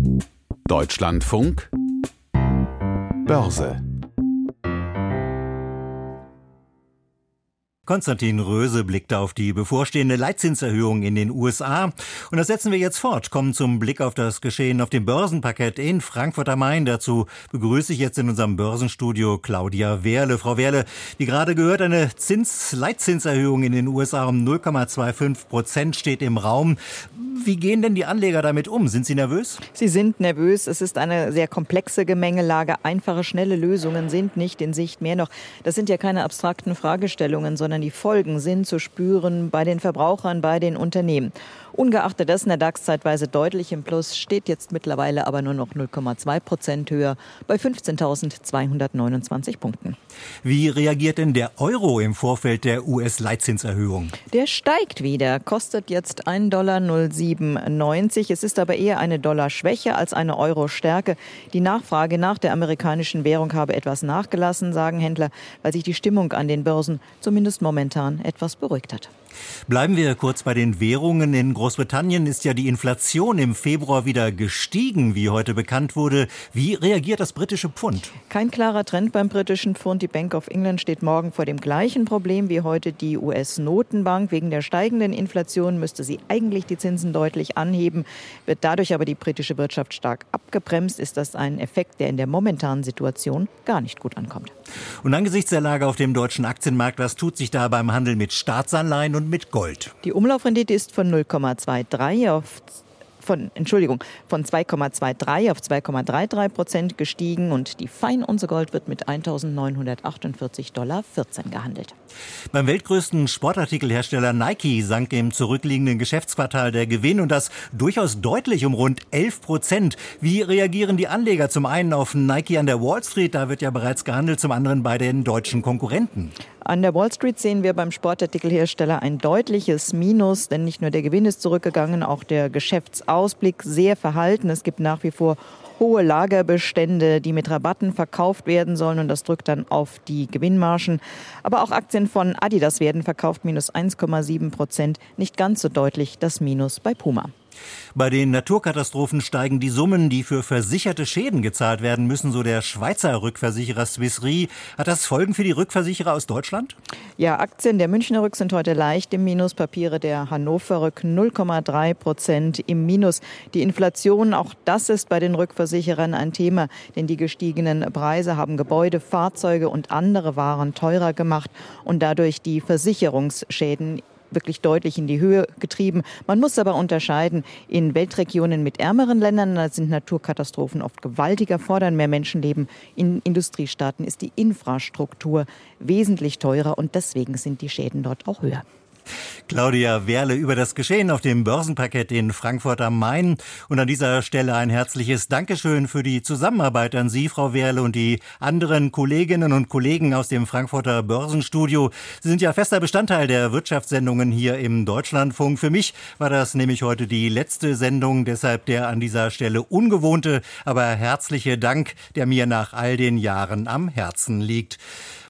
Deutschlandfunk Börse. Konstantin Röse blickte auf die bevorstehende Leitzinserhöhung in den USA. Und das setzen wir jetzt fort. Kommen zum Blick auf das Geschehen auf dem Börsenparkett in Frankfurt am Main. Dazu begrüße ich jetzt in unserem Börsenstudio Claudia Wehrle. Frau Wehrle, wie gerade gehört, eine Leitzinserhöhung in den USA um 0,25% steht im Raum. Wie gehen denn die Anleger damit um? Sind sie nervös? Sie sind nervös. Es ist eine sehr komplexe Gemengelage. Einfache, schnelle Lösungen sind nicht in Sicht. Mehr noch, das sind ja keine abstrakten Fragestellungen, sondern die Folgen sind zu spüren bei den Verbrauchern, bei den Unternehmen. Ungeachtet dessen, der DAX zeitweise deutlich im Plus, steht jetzt mittlerweile aber nur noch 0,2% höher bei 15.229 Punkten. Wie reagiert denn der Euro im Vorfeld der US-Leitzinserhöhung? Der steigt wieder, kostet jetzt $1,0790. Es ist aber eher eine Dollarschwäche als eine Euro-Stärke. Die Nachfrage nach der amerikanischen Währung habe etwas nachgelassen, sagen Händler, weil sich die Stimmung an den Börsen zumindest momentan etwas beruhigt hat. Bleiben wir kurz bei den Währungen. In Großbritannien ist ja die Inflation im Februar wieder gestiegen, wie heute bekannt wurde. Wie reagiert das britische Pfund? Kein klarer Trend beim britischen Pfund. Die Bank of England steht morgen vor dem gleichen Problem wie heute die US-Notenbank. Wegen der steigenden Inflation müsste sie eigentlich die Zinsen deutlich anheben. Wird dadurch aber die britische Wirtschaft stark abgebremst, ist das ein Effekt, der in der momentanen Situation gar nicht gut ankommt. Und angesichts der Lage auf dem deutschen Aktienmarkt, was tut sich da beim Handel mit Staatsanleihen und mit Gold? Die Umlaufrendite ist von 2,23 auf 2,33% gestiegen und die Feinunze Gold wird mit $1.948,14 gehandelt. Beim weltgrößten Sportartikelhersteller Nike sank im zurückliegenden Geschäftsquartal der Gewinn und das durchaus deutlich um rund 11%. Wie reagieren die Anleger? Zum einen auf Nike an der Wall Street, da wird ja bereits gehandelt, zum anderen bei den deutschen Konkurrenten. An der Wall Street sehen wir beim Sportartikelhersteller ein deutliches Minus, denn nicht nur der Gewinn ist zurückgegangen, auch der Geschäftsausblick sehr verhalten. Es gibt nach wie vor hohe Lagerbestände, die mit Rabatten verkauft werden sollen und das drückt dann auf die Gewinnmargen. Aber auch Aktien von Adidas werden verkauft, minus 1,7%. Nicht ganz so deutlich das Minus bei Puma. Bei den Naturkatastrophen steigen die Summen, die für versicherte Schäden gezahlt werden müssen, so der Schweizer Rückversicherer Swiss Re. Hat das Folgen für die Rückversicherer aus Deutschland? Ja, Aktien der Münchner Rück sind heute leicht im Minus, Papiere der Hannover Rück 0,3% im Minus. Die Inflation, auch das ist bei den Rückversicherern ein Thema, denn die gestiegenen Preise haben Gebäude, Fahrzeuge und andere Waren teurer gemacht und dadurch die Versicherungsschäden wirklich deutlich in die Höhe getrieben. Man muss aber unterscheiden, in Weltregionen mit ärmeren Ländern, da sind Naturkatastrophen oft gewaltiger, fordern mehr Menschenleben. In Industriestaaten ist die Infrastruktur wesentlich teurer und deswegen sind die Schäden dort auch höher. Claudia Wehrle über das Geschehen auf dem Börsenparkett in Frankfurt am Main. Und an dieser Stelle ein herzliches Dankeschön für die Zusammenarbeit an Sie, Frau Wehrle, und die anderen Kolleginnen und Kollegen aus dem Frankfurter Börsenstudio. Sie sind ja fester Bestandteil der Wirtschaftssendungen hier im Deutschlandfunk. Für mich war das nämlich heute die letzte Sendung, deshalb der an dieser Stelle ungewohnte, aber herzliche Dank, der mir nach all den Jahren am Herzen liegt.